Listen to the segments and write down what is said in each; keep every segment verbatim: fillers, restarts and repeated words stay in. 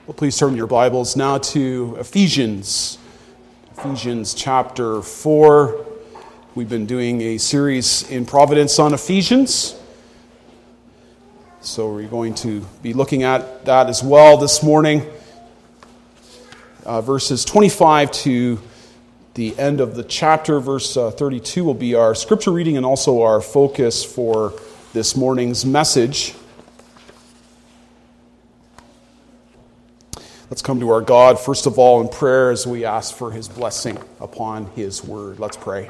Well, please turn your Bibles now to Ephesians. Ephesians chapter four. We've been doing a series in Providence on Ephesians. So we're going to be looking at that as well this morning. Uh, verses twenty-five to the end of the chapter, verse uh, thirty-two, will be our scripture reading and also our focus for this morning's message. Let's come to our God, first of all, in prayer as we ask for His blessing upon His word. Let's pray.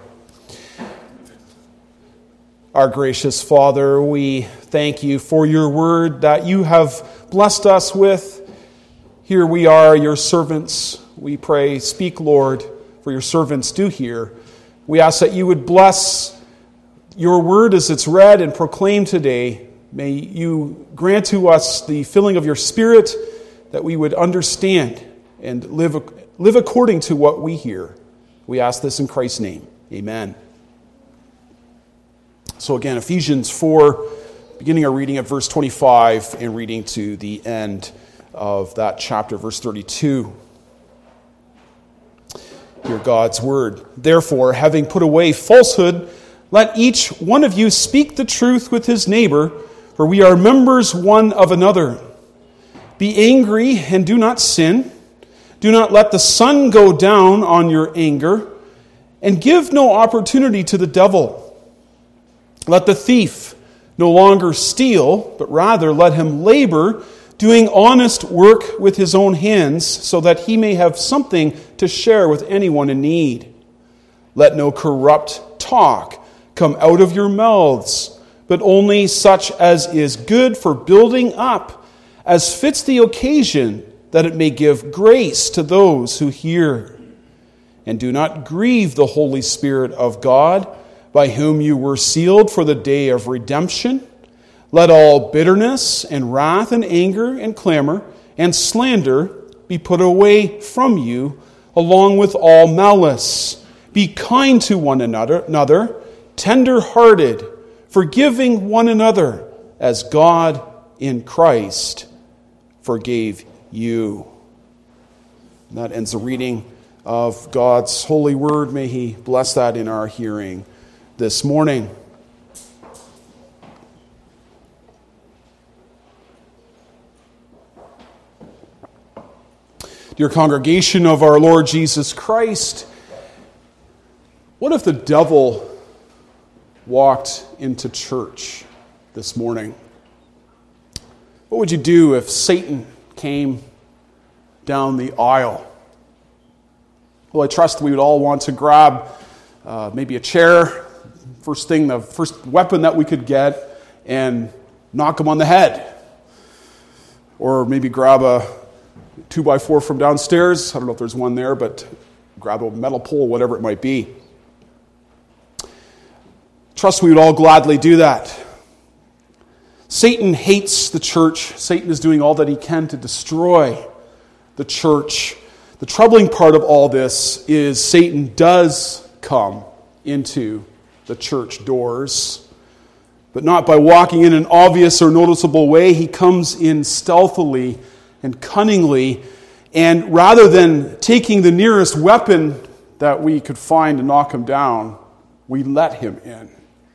Our gracious Father, we thank You for Your word that You have blessed us with. Here we are, Your servants. We pray, speak, Lord, for Your servants do hear. We ask that You would bless Your word as it's read and proclaimed today. May You grant to us the filling of Your Spirit, that we would understand and live, live according to what we hear. We ask this in Christ's name. Amen. So again, Ephesians four, beginning our reading at verse twenty-five and reading to the end of that chapter, verse thirty-two. Hear God's word. Therefore, having put away falsehood, let each one of you speak the truth with his neighbor, for we are members one of another. Be angry and do not sin. Do not let the sun go down on your anger, and give no opportunity to the devil. Let the thief no longer steal, but rather let him labor, doing honest work with his own hands, so that he may have something to share with anyone in need. Let no corrupt talk come out of your mouths, but only such as is good for building up, as fits the occasion, that it may give grace to those who hear. And do not grieve the Holy Spirit of God, by whom you were sealed for the day of redemption. Let all bitterness and wrath and anger and clamor and slander be put away from you, along with all malice. Be kind to one another, another tender-hearted, forgiving one another, as God in Christ forgave you. And that ends the reading of God's holy word. May He bless that in our hearing this morning. Dear congregation of our Lord Jesus Christ, what if the devil walked into church this morning? What would you do if Satan came down the aisle? Well, I trust we would all want to grab uh, maybe a chair, first thing, the first weapon that we could get, and knock him on the head. Or maybe grab a two by four from downstairs. I don't know if there's one there, but grab a metal pole, whatever it might be. Trust we would all gladly do that. Satan hates the church. Satan is doing all that he can to destroy the church. The troubling part of all this is Satan does come into the church doors, but not by walking in an obvious or noticeable way. He comes in stealthily and cunningly, and rather than taking the nearest weapon that we could find to knock him down, we let him in.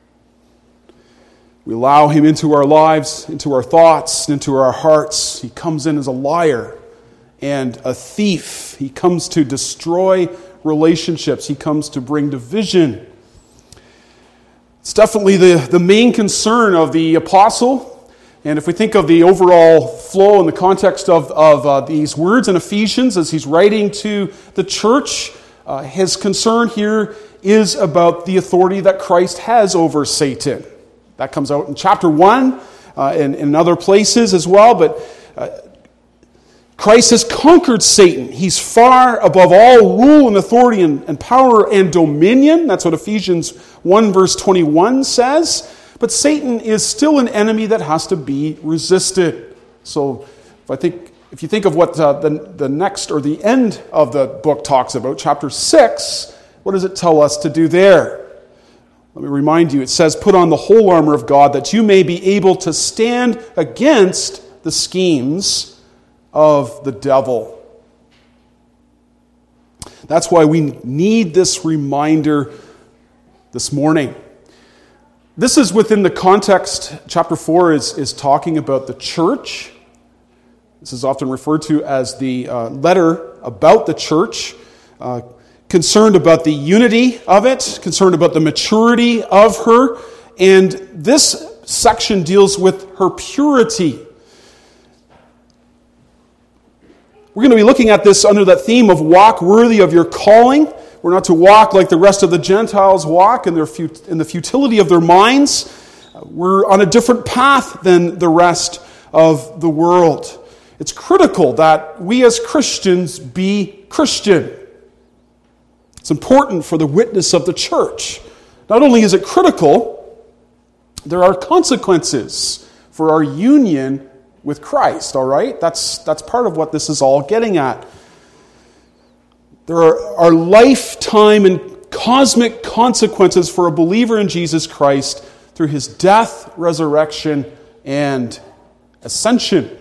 We allow him into our lives, into our thoughts, into our hearts. He comes in as a liar and a thief. He comes to destroy relationships. He comes to bring division. It's definitely the, the main concern of the apostle. And if we think of the overall flow and the context of, of uh, these words in Ephesians as he's writing to the church, uh, his concern here is about the authority that Christ has over Satan. That comes out in chapter one uh, and in other places as well. But uh, Christ has conquered Satan. He's far above all rule and authority and, and power and dominion. That's what Ephesians one verse twenty-one says. But Satan is still an enemy that has to be resisted. So if I think, if you think of what uh, the, the next or the end of the book talks about, chapter six, what does it tell us to do there? Let me remind you, it says, put on the whole armor of God that you may be able to stand against the schemes of the devil. That's why we need this reminder this morning. This is within the context, chapter four is, is talking about the church. This is often referred to as the uh, letter about the church, uh, concerned about the unity of it, concerned about the maturity of her, and this section deals with her purity. We're going to be looking at this under that theme of walk worthy of your calling. We're not to walk like the rest of the Gentiles walk in, their fut- in the futility of their minds. We're on a different path than the rest of the world. It's critical that we as Christians be Christian. It's important for the witness of the church. Not only is it critical, there are consequences for our union with Christ, all right? That's, that's part of what this is all getting at. There are, are lifetime and cosmic consequences for a believer in Jesus Christ through his death, resurrection, and ascension.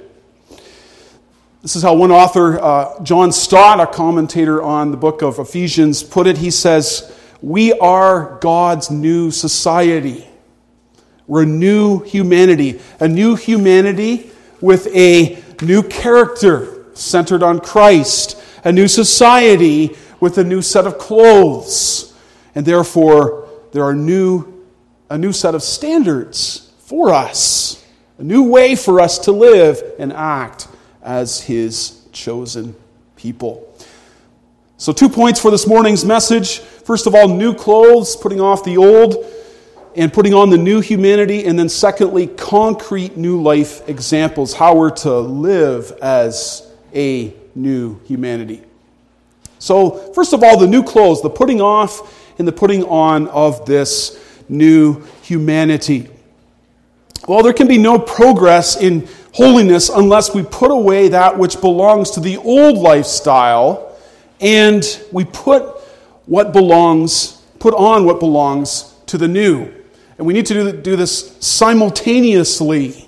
This is how one author, uh, John Stott, a commentator on the book of Ephesians, put it. He says, "We are God's new society. We're a new humanity. A new humanity with a new character centered on Christ. A new society with a new set of clothes. And therefore, there are new, a new set of standards for us. A new way for us to live and act as his chosen people." So two points for this morning's message. First of all, new clothes, putting off the old and putting on the new humanity. And then secondly, concrete new life examples, how we're to live as a new humanity. So first of all, the new clothes, the putting off and the putting on of this new humanity. Well, there can be no progress in holiness unless we put away that which belongs to the old lifestyle and we put what belongs, put on what belongs to the new. And we need to do, do this simultaneously.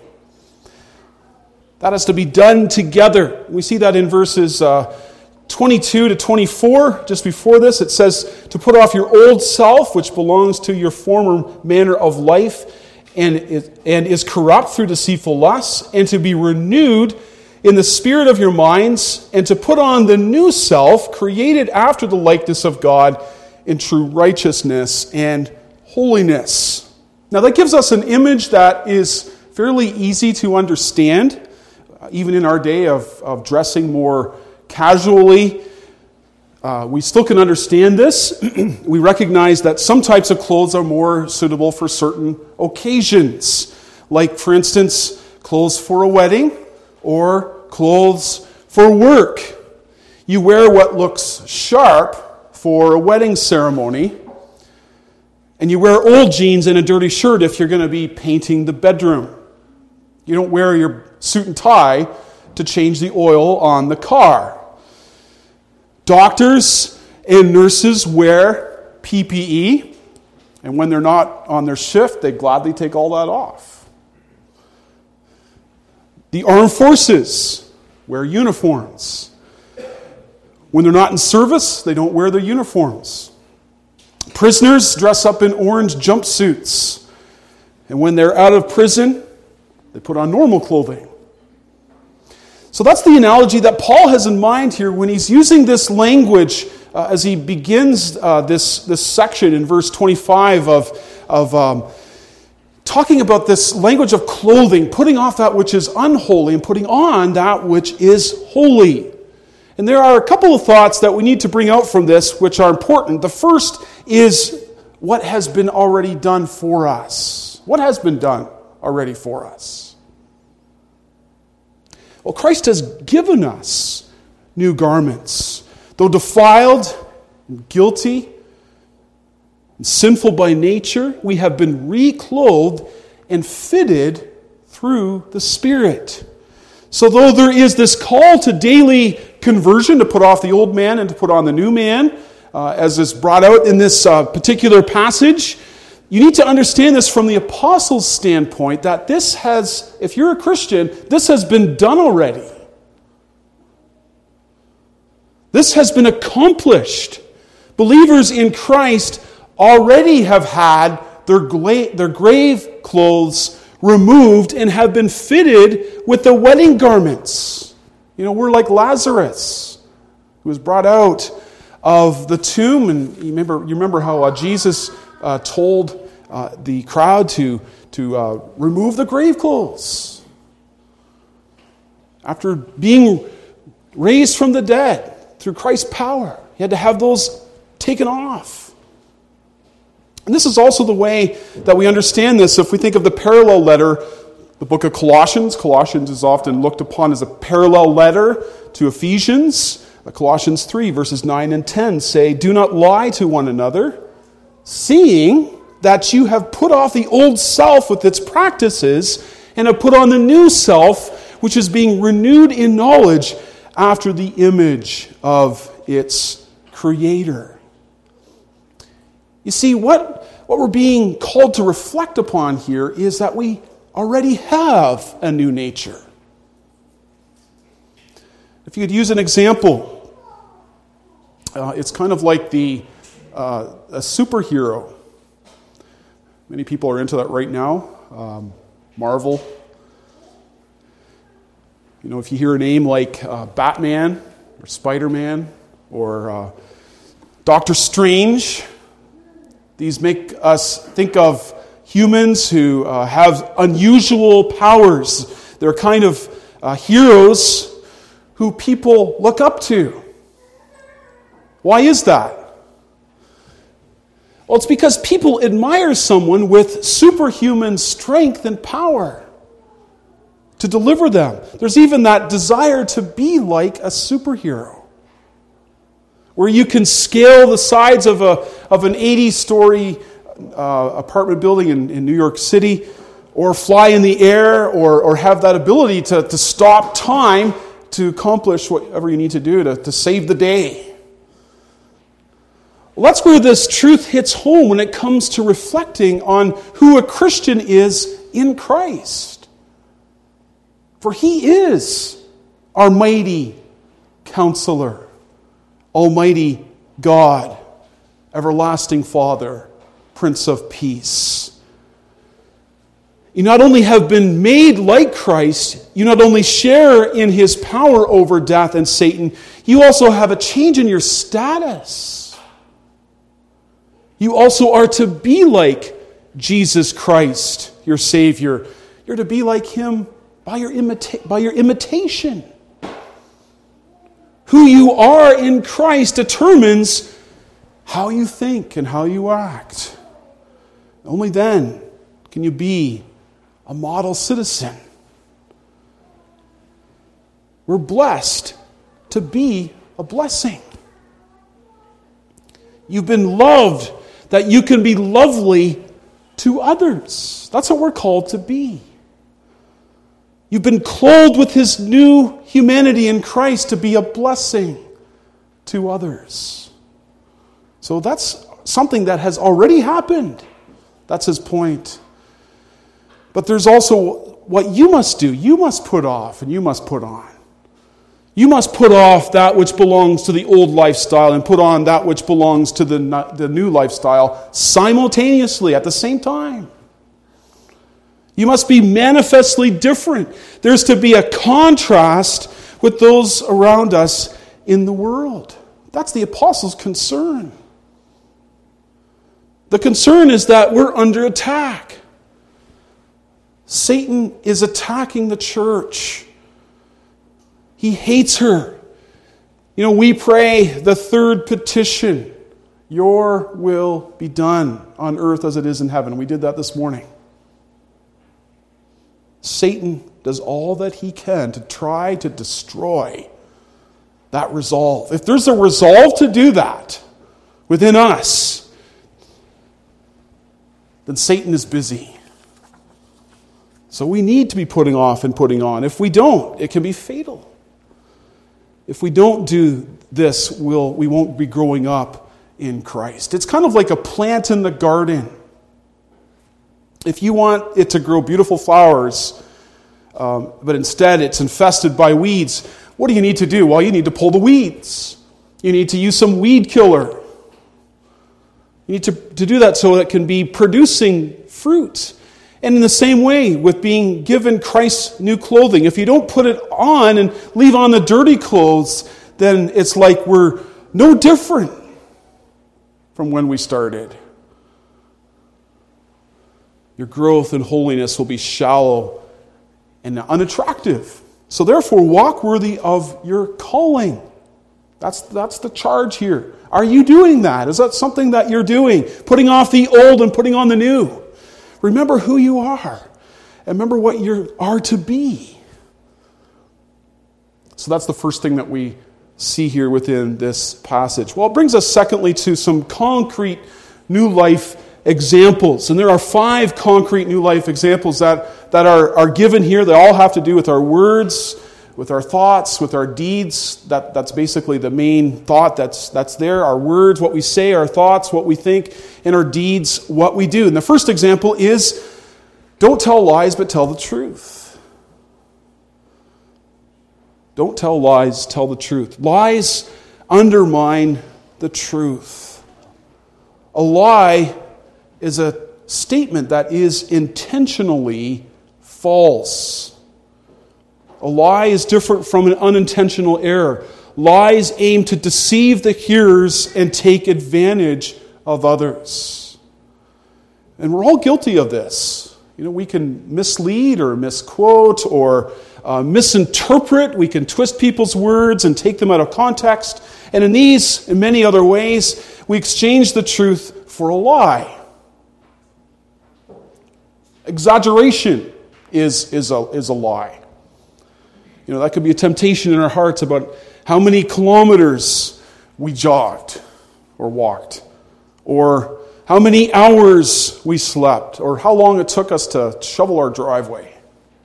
That has to be done together. We see that in verses uh, twenty-two to twenty-four. Just before this, it says to put off your old self, which belongs to your former manner of life, and is, and is corrupt through deceitful lusts, and to be renewed in the spirit of your minds, and to put on the new self, created after the likeness of God in true righteousness and holiness. Now that gives us an image that is fairly easy to understand, uh, even in our day of, of dressing more casually. Uh, we still can understand this. We recognize that some types of clothes are more suitable for certain occasions. Like, for instance, clothes for a wedding or clothes for work. You wear what looks sharp for a wedding ceremony, and you wear old jeans and a dirty shirt if you're going to be painting the bedroom. You don't wear your suit and tie to change the oil on the car. Doctors and nurses wear P P E, and when they're not on their shift, they gladly take all that off. The armed forces wear uniforms. When they're not in service, they don't wear their uniforms. Prisoners dress up in orange jumpsuits, and when they're out of prison, they put on normal clothing. So that's the analogy that Paul has in mind here when he's using this language uh, as he begins uh, this, this section in verse twenty-five of, of um, talking about this language of clothing, putting off that which is unholy and putting on that which is holy. And there are a couple of thoughts that we need to bring out from this which are important. The first is what has been already done for us. What has been done already for us? Well, Christ has given us new garments. Though defiled and guilty and sinful by nature, we have been reclothed and fitted through the Spirit. So though there is this call to daily conversion, to put off the old man and to put on the new man, uh, as is brought out in this uh, particular passage, you need to understand this from the apostles' standpoint, that this has, if you're a Christian, this has been done already. This has been accomplished. Believers in Christ already have had their, gla- their grave clothes removed and have been fitted with the wedding garments. You know, we're like Lazarus, who was brought out of the tomb. And you remember, you remember how uh, Jesus uh, told uh, the crowd to, to uh, remove the grave clothes. After being raised from the dead through Christ's power, he had to have those taken off. And this is also the way that we understand this if we think of the parallel letter, the book of Colossians. Colossians is often looked upon as a parallel letter to Ephesians. Colossians three, verses nine and ten say, "Do not lie to one another, seeing that you have put off the old self with its practices and have put on the new self, which is being renewed in knowledge after the image of its Creator." You see, what, what we're being called to reflect upon here is that we already have a new nature. If you could use an example, uh, it's kind of like the uh, a superhero. Many people are into that right now. Um, Marvel. You know, if you hear a name like uh, Batman or Spider-Man or uh, Doctor Strange, these make us think of humans who uh, have unusual powers. They're kind of uh, heroes who people look up to. Why is that? Well, it's because people admire someone with superhuman strength and power to deliver them. There's even that desire to be like a superhero, where you can scale the sides of a of an eighty-story uh, apartment building in, in New York City, or fly in the air, or or have that ability to, to stop time to accomplish whatever you need to do to, to save the day. Well, that's where this truth hits home when it comes to reflecting on who a Christian is in Christ. For He is our mighty counselor, Almighty God, everlasting Father, Prince of Peace. You not only have been made like Christ, you not only share in His power over death and Satan, you also have a change in your status. You also are to be like Jesus Christ, your Savior. You're to be like Him by your, imita- by your imitation. Who you are in Christ determines how you think and how you act. Only then can you be a model citizen. We're blessed to be a blessing. You've been loved that you can be lovely to others. That's what we're called to be. You've been clothed with His new humanity in Christ to be a blessing to others. So that's something that has already happened. That's his point. But there's also what you must do. You must put off and you must put on. You must put off that which belongs to the old lifestyle and put on that which belongs to the, the new lifestyle simultaneously at the same time. You must be manifestly different. There's to be a contrast with those around us in the world. That's the apostles' concern. The concern is that we're under attack. Satan is attacking the church. He hates her. You know, we pray the third petition, your will be done on earth as it is in heaven. We did that this morning. Satan does all that he can to try to destroy that resolve. If there's a resolve to do that within us, then Satan is busy. So we need to be putting off and putting on. If we don't, it can be fatal. If we don't do this, we'll, we won't be growing up in Christ. It's kind of like a plant in the garden. If you want it to grow beautiful flowers, um, but instead it's infested by weeds, what do you need to do? Well, you need to pull the weeds. You need to use some weed killer. You need to, to do that so it can be producing fruit. And in the same way with being given Christ's new clothing, if you don't put it on and leave on the dirty clothes, then it's like we're no different from when we started. Your growth in holiness will be shallow and unattractive. So therefore, walk worthy of your calling. That's, that's the charge here. Are you doing that? Is that something that you're doing? Putting off the old and putting on the new. Remember who you are. And remember what you are to be. So that's the first thing that we see here within this passage. Well, it brings us secondly to some concrete new life examples. And there are five concrete new life examples that, that are, are given here. They all have to do with our words, with our thoughts, with our deeds. That, that's basically the main thought that's, that's there. Our words, what we say, our thoughts, what we think, and our deeds, what we do. And the first example is, don't tell lies, but tell the truth. Don't tell lies, tell the truth. Lies undermine the truth. A lie is a statement that is intentionally false. A lie is different from an unintentional error. Lies aim to deceive the hearers and take advantage of others. And we're all guilty of this. You know, we can mislead or misquote or uh, misinterpret. We can twist people's words and take them out of context. And in these and many other ways, we exchange the truth for a lie. Exaggeration is, is, a, is a lie. You know, that could be a temptation in our hearts about how many kilometers we jogged or walked, or how many hours we slept, or how long it took us to shovel our driveway.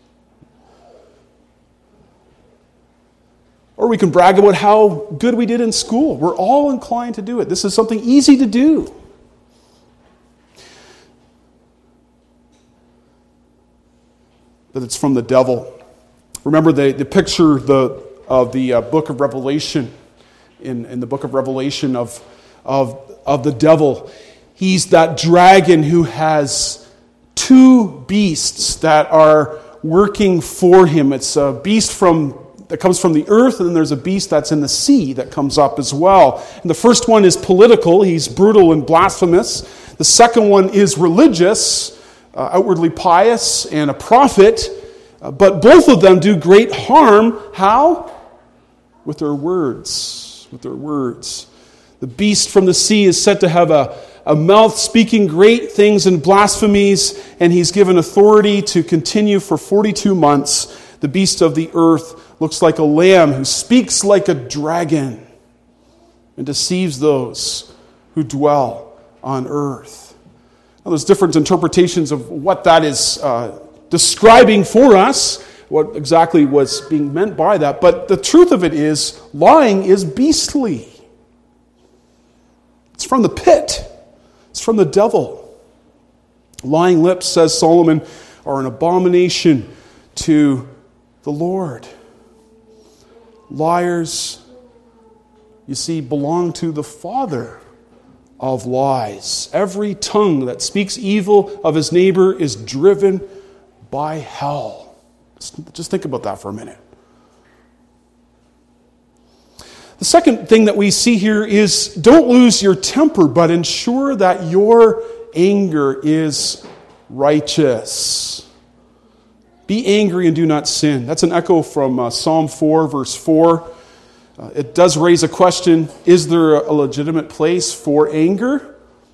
Or we can brag about how good we did in school. We're all inclined to do it. This is something easy to do. But it's from the devil. Remember the, the picture the, of the uh, book of Revelation, in, in the book of Revelation of, of, of the devil. He's that dragon who has two beasts that are working for him. It's a beast from that comes from the earth, and then there's a beast that's in the sea that comes up as well. And the first one is political. He's brutal and blasphemous. The second one is religious, uh, outwardly pious, and a prophet. Uh, but both of them do great harm. How? With their words. With their words. The beast from the sea is said to have a, a mouth speaking great things and blasphemies, and he's given authority to continue for forty-two months. The beast of the earth looks like a lamb who speaks like a dragon and deceives those who dwell on earth. Now, there's different interpretations of what that is uh, describing for us, what exactly was being meant by that. But the truth of it is, lying is beastly. It's from the pit. It's from the devil. Lying lips, says Solomon, are an abomination to the Lord. Liars, you see, belong to the father of lies. Every tongue that speaks evil of his neighbor is driven by hell. Just think about that for a minute. The second thing that we see here is don't lose your temper, but ensure that your anger is righteous. Be angry and do not sin. That's an echo from uh, Psalm four, verse four. Uh, it does raise a question, is there a legitimate place for anger?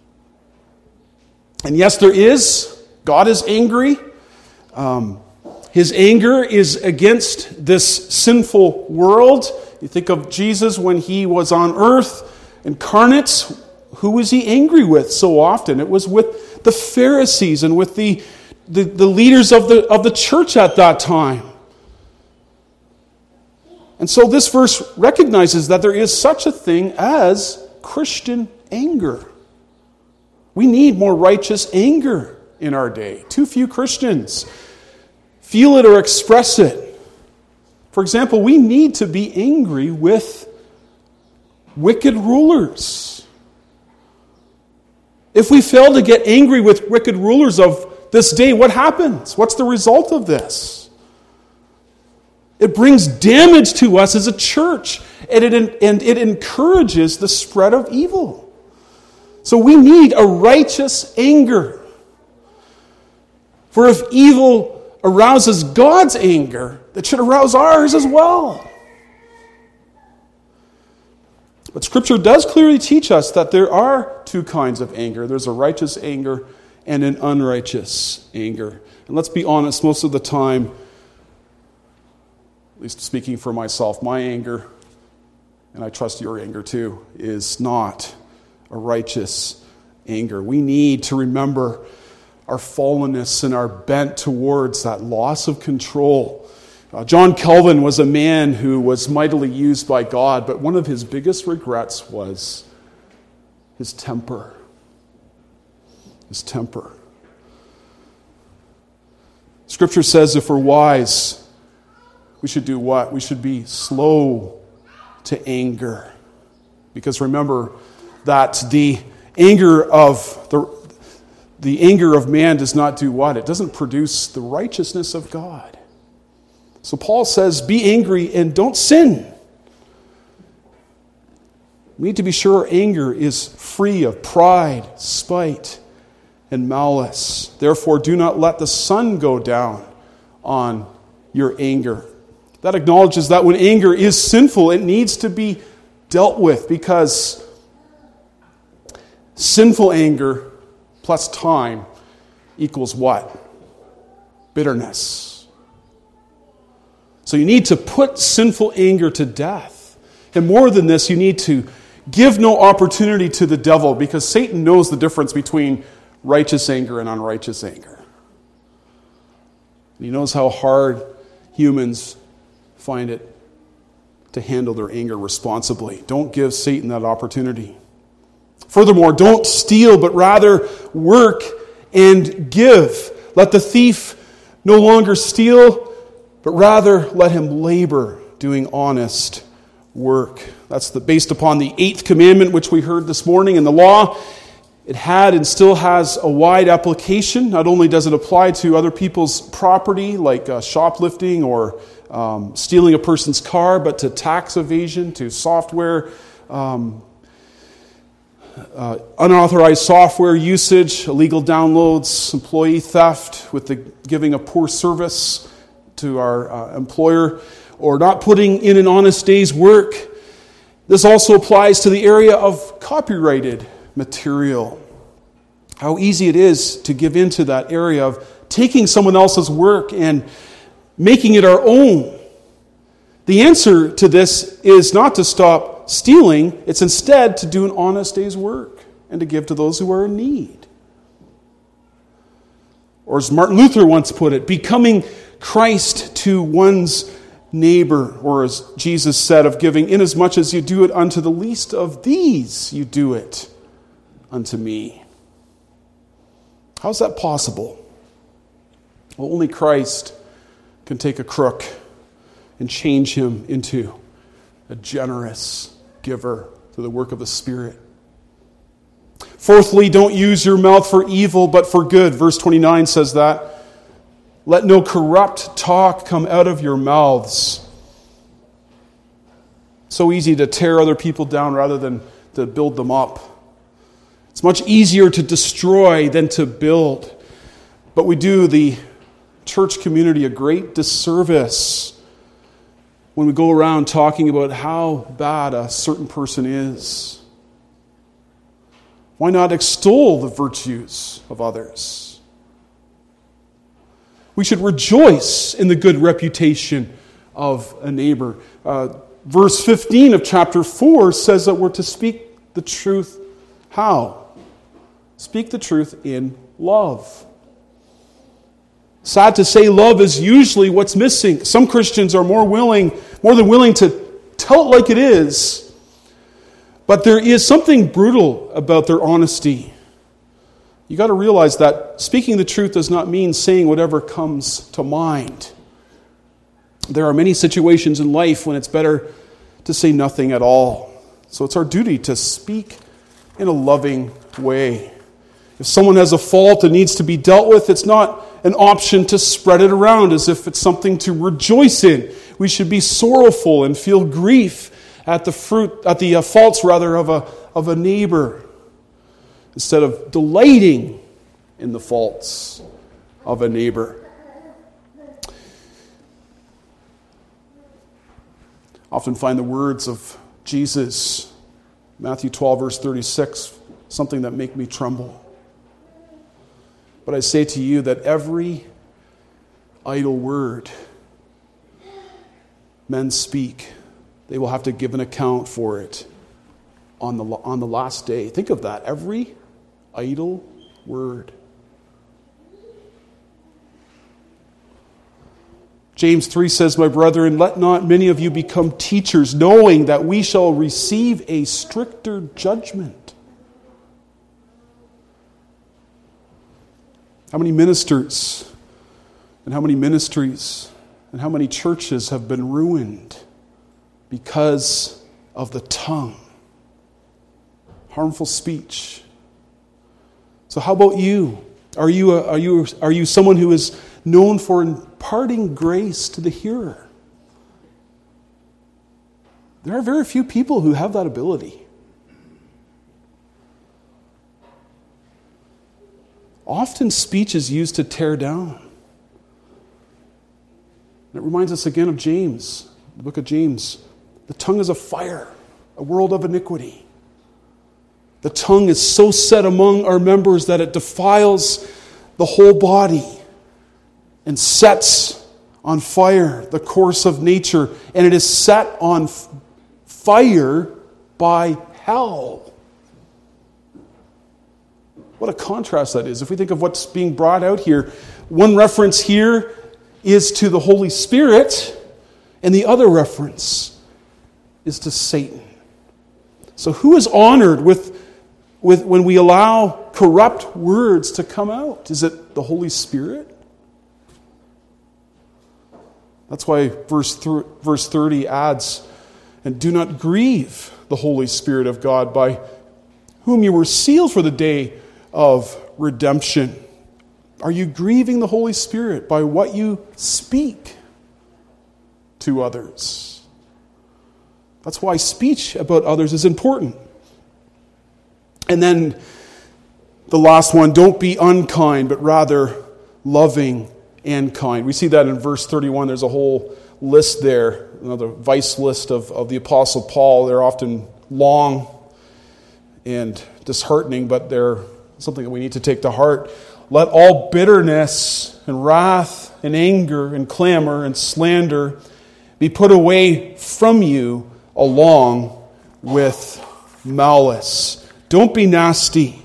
And yes, there is. God is angry. Um, his anger is against this sinful world. You think of Jesus when he was on earth, incarnate. Who was he angry with so often? It was with the Pharisees and with the The, the leaders of the, of the church at that time. And so this verse recognizes that there is such a thing as Christian anger. We need more righteous anger in our day. Too few Christians feel it or express it. For example, we need to be angry with wicked rulers. If we fail to get angry with wicked rulers of this day, what happens? What's the result of this? It brings damage to us as a church, and it, and it encourages the spread of evil. So we need a righteous anger. For if evil arouses God's anger, that should arouse ours as well. But Scripture does clearly teach us that there are two kinds of anger. There's a righteous anger and an unrighteous anger. And let's be honest, most of the time, at least speaking for myself, my anger, and I trust your anger too, is not a righteous anger. We need to remember our fallenness and our bent towards that loss of control. Uh, John Calvin was a man who was mightily used by God, but one of his biggest regrets was his temper. His temper. Scripture says if we're wise, we should do what? We should be slow to anger. Because remember that the anger of the, the anger of man does not do what? It doesn't produce the righteousness of God. So Paul says, be angry and don't sin. We need to be sure our anger is free of pride, spite, and malice. Therefore, do not let the sun go down on your anger. That acknowledges that when anger is sinful, it needs to be dealt with, because sinful anger plus time equals what? Bitterness. So you need to put sinful anger to death. And more than this, you need to give no opportunity to the devil, because Satan knows the difference between righteous anger and unrighteous anger. And he knows how hard humans find it to handle their anger responsibly. Don't give Satan that opportunity. Furthermore, don't steal, but rather work and give. Let the thief no longer steal, but rather let him labor doing honest work. That's the, based upon the eighth commandment, which we heard this morning in the law. It had and still has a wide application. Not only does it apply to other people's property, like uh, shoplifting or um, stealing a person's car, but to tax evasion, to software, um, uh, unauthorized software usage, illegal downloads, employee theft with the giving a poor service to our uh, employer, or not putting in an honest day's work. This also applies to the area of copyrighted material. How easy it is to give into that area of taking someone else's work and making it our own. The answer to this is not to stop stealing, it's instead to do an honest day's work and to give to those who are in need. Or as Martin Luther once put it, becoming Christ to one's neighbor, or as Jesus said of giving, inasmuch as you do it unto the least of these, you do it unto me. How's that possible? Well, only Christ can take a crook and change him into a generous giver through the work of the Spirit. Fourthly, don't use your mouth for evil, but for good. Verse twenty-nine says that. Let no corrupt talk come out of your mouths. So easy to tear other people down rather than to build them up. It's much easier to destroy than to build. But we do the church community a great disservice when we go around talking about how bad a certain person is. Why not extol the virtues of others? We should rejoice in the good reputation of a neighbor. Uh, verse fifteen of chapter four says that we're to speak the truth. How? Speak the truth in love. Sad to say, love is usually what's missing. Some Christians are more willing, more than willing to tell it like it is, but there is something brutal about their honesty. You got to realize that speaking the truth does not mean saying whatever comes to mind. There are many situations in life when it's better to say nothing at all. So it's our duty to speak in a loving way. If someone has a fault that needs to be dealt with, it's not an option to spread it around as if it's something to rejoice in. We should be sorrowful and feel grief at the fruit, at the uh, faults rather of a of a neighbor, instead of delighting in the faults of a neighbor. I often find the words of Jesus, Matthew twelve, verse thirty-six, something that make me tremble. But I say to you that every idle word men speak, they will have to give an account for it on the, on the last day. Think of that. Every idle word. James three says, "My brethren, let not many of you become teachers, knowing that we shall receive a stricter judgment." How many ministers and how many ministries and how many churches have been ruined because of the tongue? Harmful speech. So how about you? Are you a, are you are you someone who is known for imparting grace to the hearer? There are very few people who have that ability. Often speech is used to tear down. And it reminds us again of James, the book of James. The tongue is a fire, a world of iniquity. The tongue is so set among our members that it defiles the whole body and sets on fire the course of nature. And it is set on f- fire by hell. What a contrast that is. If we think of what's being brought out here, one reference here is to the Holy Spirit, and the other reference is to Satan. So who is honored with, with when we allow corrupt words to come out? Is it the Holy Spirit? That's why verse th- verse thirty adds, "And do not grieve the Holy Spirit of God, by whom you were sealed for the day of redemption." Are you grieving the Holy Spirit by what you speak to others? That's why speech about others is important. And then the last one, don't be unkind, but rather loving and kind. We see that in verse thirty-one. There's a whole list there, another vice list of, of the Apostle Paul. They're often long and disheartening, but they're something that we need to take to heart. "Let all bitterness and wrath and anger and clamor and slander be put away from you along with malice." Don't be nasty.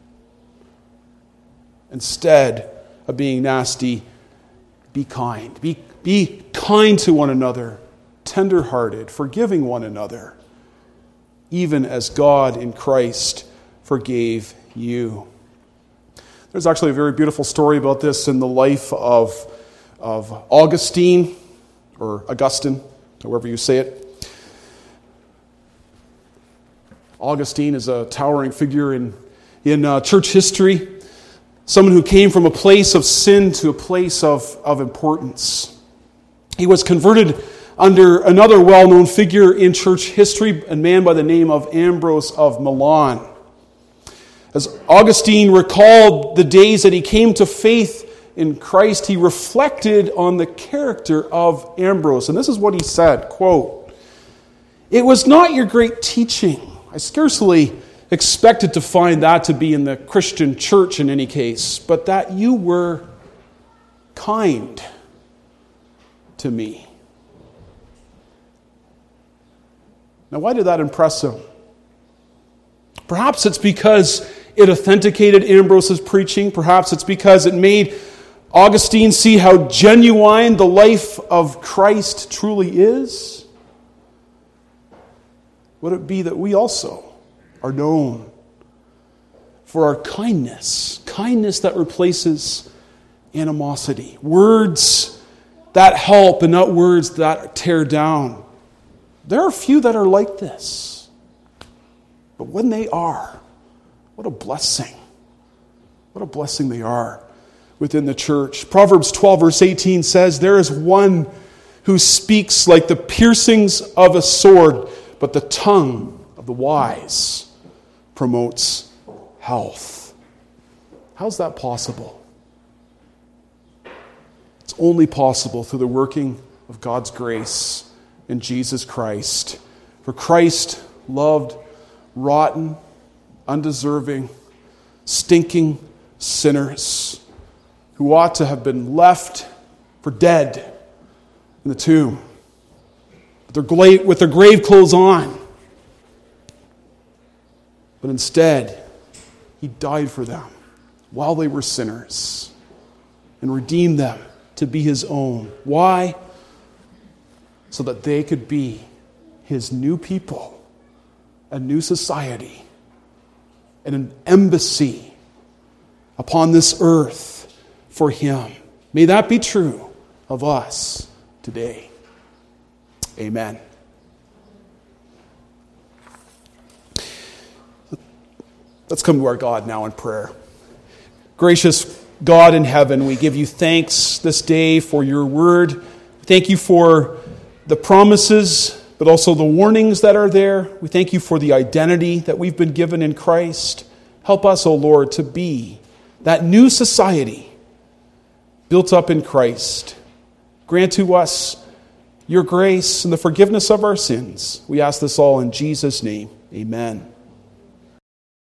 Instead of being nasty, be kind. Be, be kind to one another, tender-hearted, forgiving one another, even as God in Christ forgave you. There's actually a very beautiful story about this in the life of, of Augustine, or Augustine, however you say it. Augustine is a towering figure in, in uh, church history, someone who came from a place of sin to a place of, of importance. He was converted under another well-known figure in church history, a man by the name of Ambrose of Milan. As Augustine recalled the days that he came to faith in Christ, he reflected on the character of Ambrose. And this is what he said, quote, "It was not your great teaching. I scarcely expected to find that to be in the Christian church in any case, but that you were kind to me." Now, why did that impress him? Perhaps it's because it authenticated Ambrose's preaching. Perhaps it's because it made Augustine see how genuine the life of Christ truly is. Would it be that we also are known for our kindness, kindness that replaces animosity, words that help and not words that tear down? There are few that are like this. But when they are, what a blessing. What a blessing they are within the church. Proverbs twelve verse eighteen says, there is one who speaks like the piercings of a sword, but the tongue of the wise promotes health. How's that possible? It's only possible through the working of God's grace in Jesus Christ. For Christ loved rotten, undeserving, stinking sinners who ought to have been left for dead in the tomb with their, gla- with their grave clothes on. But instead, he died for them while they were sinners and redeemed them to be his own. Why? So that they could be his new people, a new society, and an embassy upon this earth for him. May that be true of us today. Amen. Let's come to our God now in prayer. Gracious God in heaven, we give you thanks this day for your word. Thank you for the promises, but also the warnings that are there. We thank you for the identity that we've been given in Christ. Help us, O Lord, to be that new society built up in Christ. Grant to us your grace and the forgiveness of our sins. We ask this all in Jesus' name. Amen.